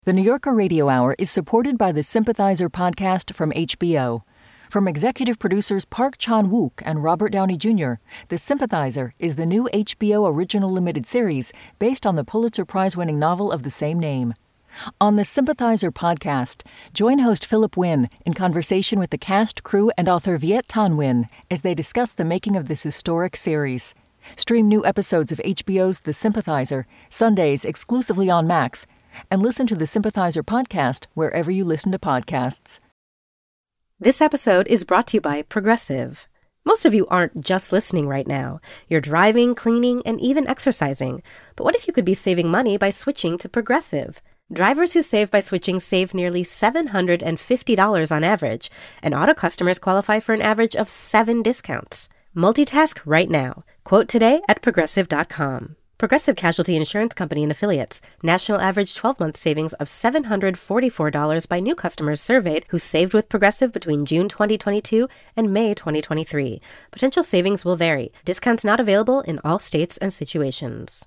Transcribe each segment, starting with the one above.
The New Yorker Radio Hour is supported by the Sympathizer podcast from HBO. From executive producers Park Chan-wook and Robert Downey Jr., The Sympathizer is the new HBO original limited series based on the Pulitzer Prize-winning novel of the same name. On the Sympathizer podcast, join host Philip Wynn in conversation with the cast, crew, and author Viet Thanh Nguyen as they discuss the making of this historic series. Stream new episodes of HBO's The Sympathizer, Sundays exclusively on Max, and listen to the Sympathizer podcast wherever you listen to podcasts. This episode is brought to you by Progressive. Most of you aren't just listening right now. You're driving, cleaning, and even exercising. But what if you could be saving money by switching to Progressive? Drivers who save by switching save nearly $750 on average, and auto customers qualify for an average of 7 discounts. Multitask right now. Quote today at Progressive.com. Progressive Casualty Insurance Company and Affiliates. National average 12-month savings of $744 by new customers surveyed who saved with Progressive between June 2022 and May 2023. Potential savings will vary. Discounts not available in all states and situations.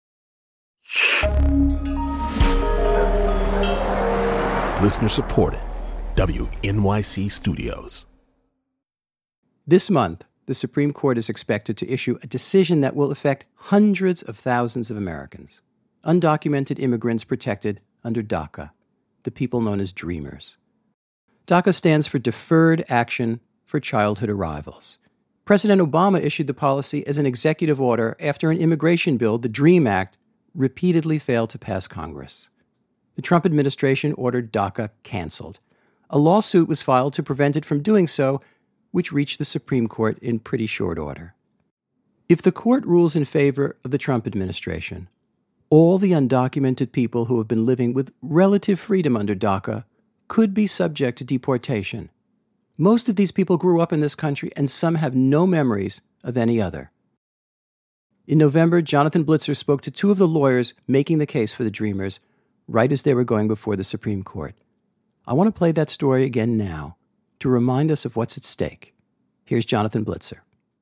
Listener supported. WNYC Studios. This month, the Supreme Court is expected to issue a decision that will affect hundreds of thousands of Americans, undocumented immigrants protected under DACA, the people known as Dreamers. DACA stands for Deferred Action for Childhood Arrivals. President Obama issued the policy as an executive order after an immigration bill, the DREAM Act, repeatedly failed to pass Congress. The Trump administration ordered DACA canceled. A lawsuit was filed to prevent it from doing so, which reached the Supreme Court in pretty short order. If the court rules in favor of the Trump administration, all the undocumented people who have been living with relative freedom under DACA could be subject to deportation. Most of these people grew up in this country, and some have no memories of any other. In November, Jonathan Blitzer spoke to 2 of the lawyers making the case for the Dreamers, right as they were going before the Supreme Court. I want to play that story again now, to remind us of what's at stake. Here's Jonathan Blitzer.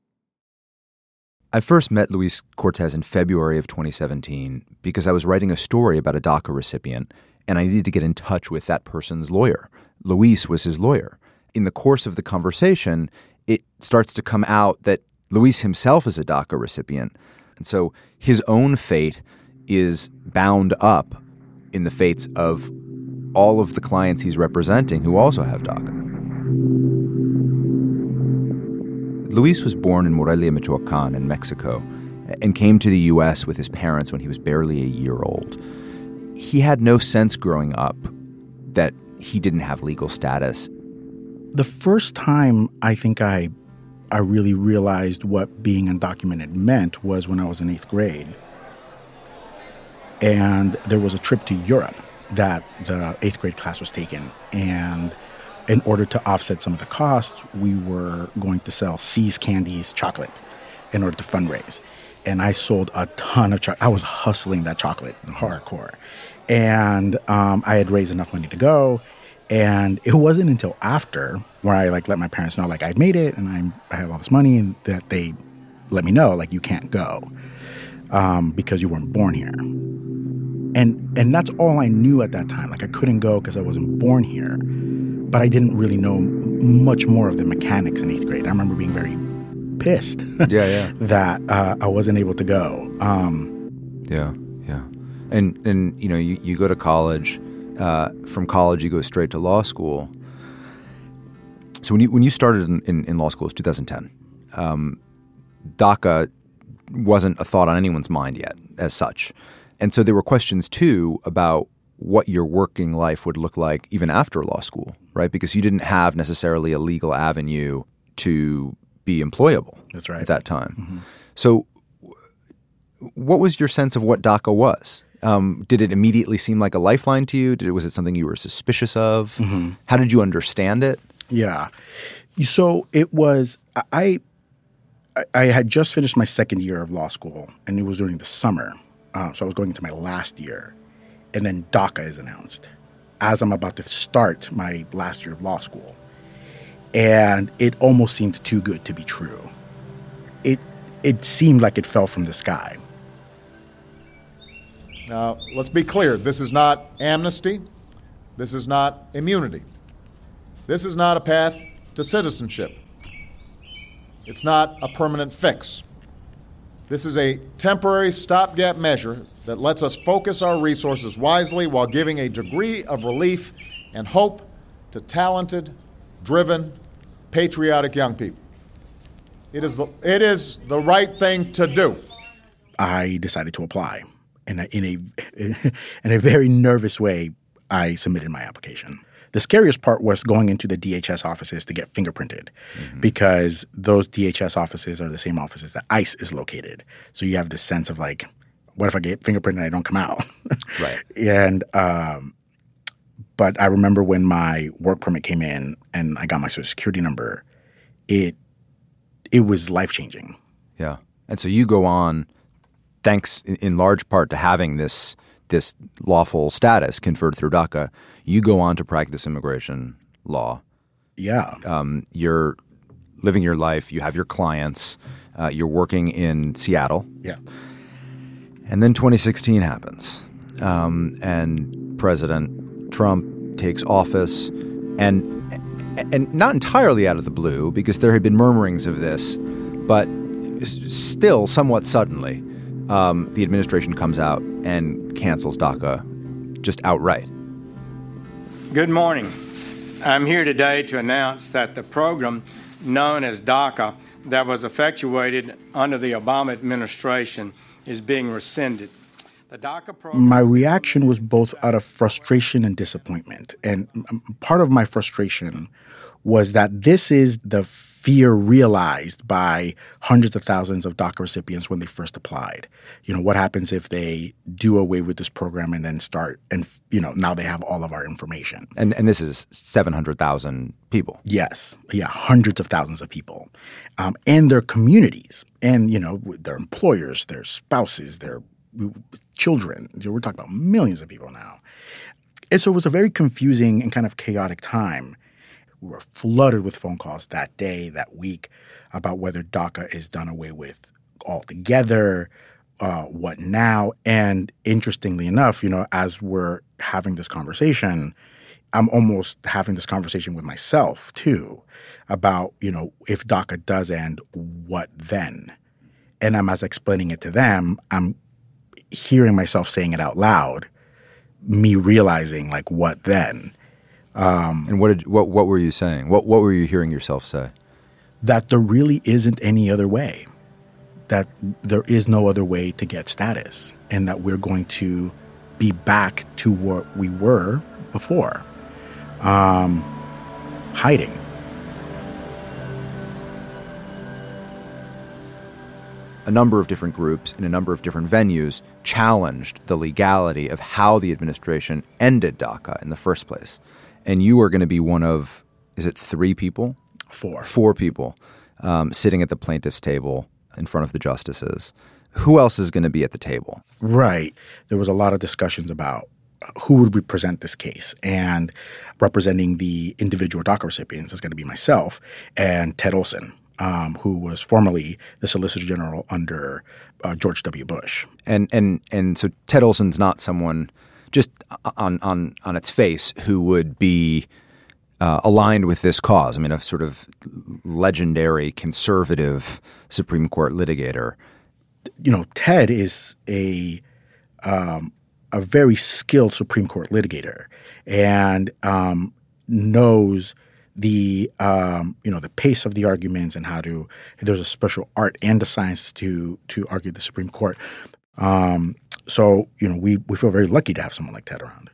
I first met Luis Cortez in February of 2017 because I was writing a story about a DACA recipient, and I needed to get in touch with that person's lawyer. Luis was his lawyer. In the course of the conversation, it starts to come out that Luis himself is a DACA recipient, and so his own fate is bound up in the fates of all of the clients he's representing who also have DACA. Luis was born in Morelia, Michoacán in Mexico and came to the U.S. with his parents when he was barely a year old. He had no sense growing up that he didn't have legal status. The first time I think I really realized what being undocumented meant was when I was in 8th grade. And there was a trip to Europe that the 8th grade class was taking. And in order to offset some of the costs, we were going to sell See's Candies chocolate in order to fundraise. And I sold a ton of chocolate. I was hustling that chocolate hardcore. And I had raised enough money to go. And it wasn't until after where I let my parents know I'd made it and I have all this money, and that they let me know you can't go because you weren't born here. And that's all I knew at that time. I couldn't go because I wasn't born here. But I didn't really know much more of the mechanics in 8th grade. I remember being very pissed that I wasn't able to go. Yeah. And you go to college. From college, you go straight to law school. So when you started in law school, it was 2010. DACA wasn't a thought on anyone's mind yet as such. And so there were questions, too, about what your working life would look like even after law school, right? Because you didn't have necessarily a legal avenue to be employable. That's right. At that time. Mm-hmm. So what was your sense of what DACA was? Did it immediately seem like a lifeline to you? Was it something you were suspicious of? Mm-hmm. How did you understand it? Yeah. So it was I had just finished my 2nd year of law school, and it was during the summer. So I was going into my last year. And then DACA is announced as I'm about to start my last year of law school. And it almost seemed too good to be true. It seemed like it fell from the sky. Now, let's be clear. This is not amnesty. This is not immunity. This is not a path to citizenship. It's not a permanent fix. This is a temporary stopgap measure that lets us focus our resources wisely while giving a degree of relief and hope to talented, driven, patriotic young people. It is the right thing to do. I decided to apply. In a very nervous way, I submitted my application. The scariest part was going into the DHS offices to get fingerprinted because those DHS offices are the same offices that ICE is located. So you have this sense of like, what if I get fingerprinted and I don't come out? Right. And but I remember when my work permit came in and I got my Social Security number, it was life-changing. Yeah. And so you go on, thanks in large part to having this lawful status conferred through DACA, you go on to practice immigration law. Yeah. You're living your life. You have your clients. You're working in Seattle. Yeah. And then 2016 happens. And President Trump takes office. And not entirely out of the blue, because there had been murmurings of this, but still somewhat suddenly, the administration comes out and cancels DACA just outright. Good morning. I'm here today to announce that the program known as DACA that was effectuated under the Obama administration is being rescinded. The DACA program— My reaction was both out of frustration and disappointment. And part of my frustration was that this is the fear realized by hundreds of thousands of DACA recipients when they first applied. You know, what happens if they do away with this program and then start and, you know, now they have all of our information. And this is 700,000 people. Yes. Yeah, hundreds of thousands of people. And their communities and, you know, their employers, their spouses, their children. We're talking about millions of people now. And so it was a very confusing and kind of chaotic time. We were flooded with phone calls that day, that week, about whether DACA is done away with altogether, what now. And interestingly enough, you know, as we're having this conversation, I'm almost having this conversation with myself too about, you know, if DACA does end, what then? And as explaining it to them, I'm hearing myself saying it out loud, me realizing like, what then? And what were you saying? What were you hearing yourself say? That there really isn't any other way. That there is no other way to get status, and that we're going to be back to what we were before, hiding. A number of different groups in a number of different venues challenged the legality of how the administration ended DACA in the first place. And you are going to be one of, is it 3 people? 4. 4 people sitting at the plaintiff's table in front of the justices. Who else is going to be at the table? Right. There was a lot of discussions about who would represent this case. And representing the individual DACA recipients is going to be myself and Ted Olson, who was formerly the Solicitor General under George W. Bush. And so Ted Olson's not someone just on its face who would be aligned with this cause. I mean, a sort of legendary conservative Supreme Court litigator. You know, Ted is a very skilled Supreme Court litigator and knows the the pace of the arguments and how to. There's a special art and a science to argue the Supreme Court. So, you know, we feel very lucky to have someone like Ted around.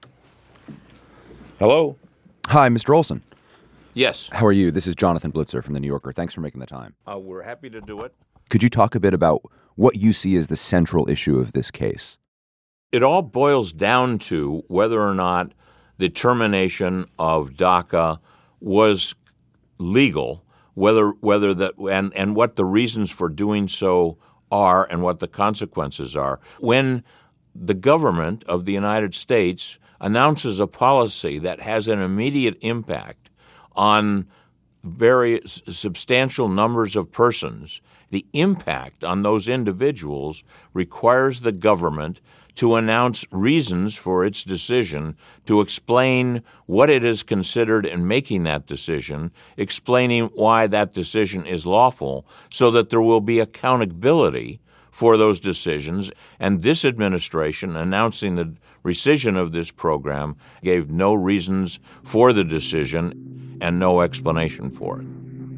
Hello. Hi, Mr. Olson. Yes. How are you? This is Jonathan Blitzer from The New Yorker. Thanks for making the time. We're happy to do it. Could you talk a bit about what you see as the central issue of this case? It all boils down to whether or not the termination of DACA was legal, whether that and what the reasons for doing so are and what the consequences are. When the government of the United States announces a policy that has an immediate impact on very substantial numbers of persons, the impact on those individuals requires the government to announce reasons for its decision, to explain what it has considered in making that decision, explaining why that decision is lawful, so that there will be accountability for those decisions. And this administration, announcing the rescission of this program, gave no reasons for the decision and no explanation for it.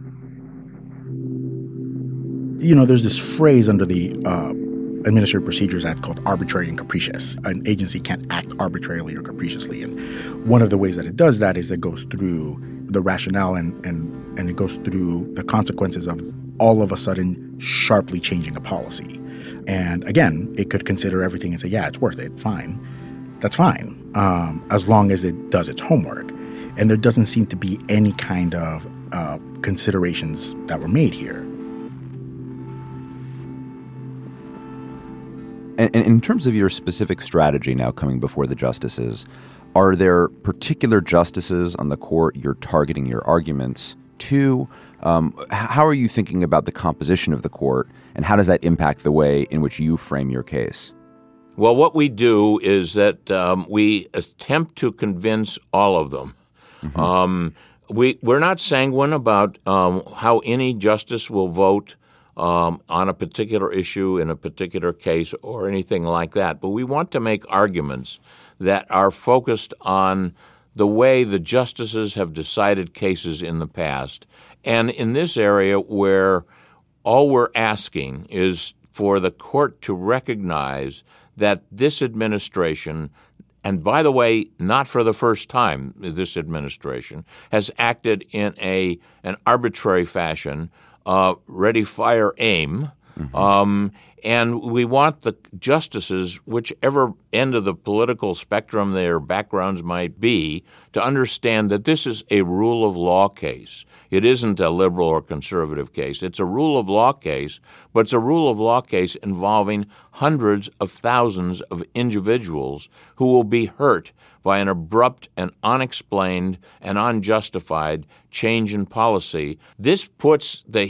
You know, there's this phrase under the Administrative Procedures Act called arbitrary and capricious. An agency can't act arbitrarily or capriciously. And one of the ways that it does that is it goes through the rationale and it goes through the consequences of all of a sudden sharply changing a policy. And again, it could consider everything and say, yeah, it's worth it. Fine. That's fine, as long as it does its homework. And there doesn't seem to be any kind of considerations that were made here. And in terms of your specific strategy now coming before the justices, are there particular justices on the court you're targeting your arguments to? How are you thinking about the composition of the court, and how does that impact the way in which you frame your case? Well, what we do is that we attempt to convince all of them. Mm-hmm. We're not sanguine about how any justice will vote on a particular issue in a particular case or anything like that. But we want to make arguments that are focused on the way the justices have decided cases in the past. And in this area where all we're asking is for the court to recognize that this administration, and by the way, not for the first time, this administration has acted in an arbitrary fashion, ready, fire, aim. Mm-hmm. And we want the justices, whichever end of the political spectrum their backgrounds might be, to understand that this is a rule of law case. It isn't a liberal or conservative case. It's a rule of law case, but it's a rule of law case involving hundreds of thousands of individuals who will be hurt by an abrupt and unexplained and unjustified change in policy. This puts the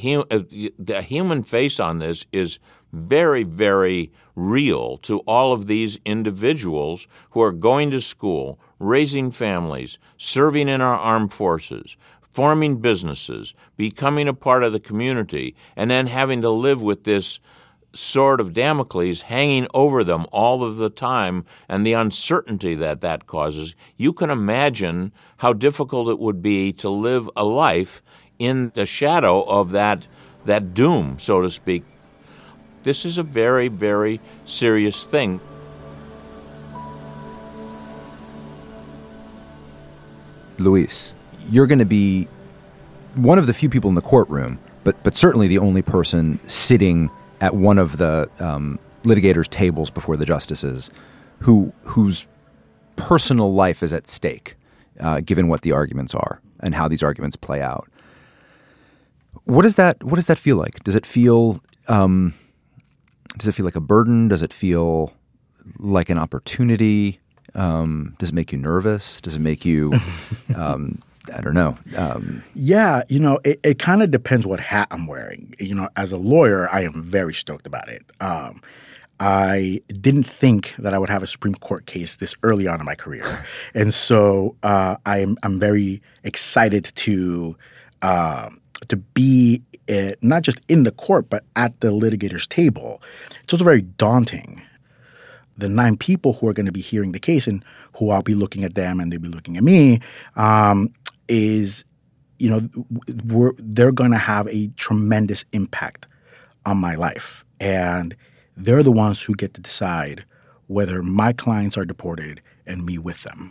human face on this is very, very real to all of these individuals who are going to school, raising families, serving in our armed forces, forming businesses, becoming a part of the community, and then having to live with this sword of Damocles hanging over them all of the time and the uncertainty that that causes. You can imagine how difficult it would be to live a life in the shadow of that doom, so to speak. This is a very, very serious thing. Luis, you're going to be one of the few people in the courtroom, but certainly the only person sitting at one of the litigators' tables before the justices whose personal life is at stake, given what the arguments are and how these arguments play out. What does that feel like? Does it feel like a burden? Does it feel like an opportunity? Does it make you nervous? Does it make you, I don't know. Yeah, it kind of depends what hat I'm wearing. As a lawyer, I am very stoked about it. I didn't think that I would have a Supreme Court case this early on in my career. And so I'm very excited to be not just in the court, but at the litigator's table. It's also very daunting. The 9 people who are going to be hearing the case and who I'll be looking at them and they'll be looking at me they're going to have a tremendous impact on my life. And they're the ones who get to decide whether my clients are deported and me with them.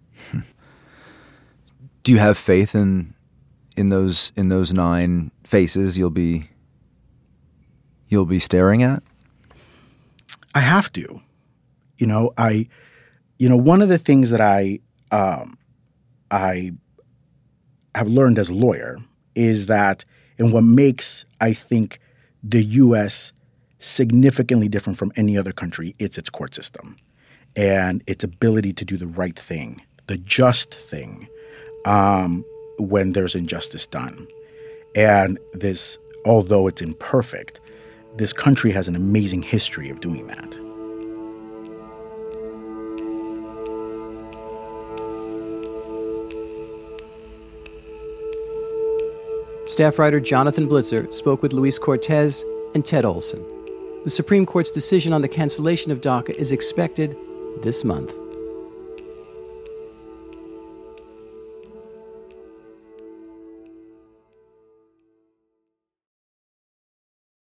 Do you have faith in those 9 faces you'll be staring at? I have to. One of the things that I have learned as a lawyer is that, and what makes, I think, the U.S. significantly different from any other country, it's its court system and its ability to do the right thing, the just thing, when there's injustice done. And this, although it's imperfect, this country has an amazing history of doing that. Staff writer Jonathan Blitzer spoke with Luis Cortes and Ted Olson. The Supreme Court's decision on the cancellation of DACA is expected this month.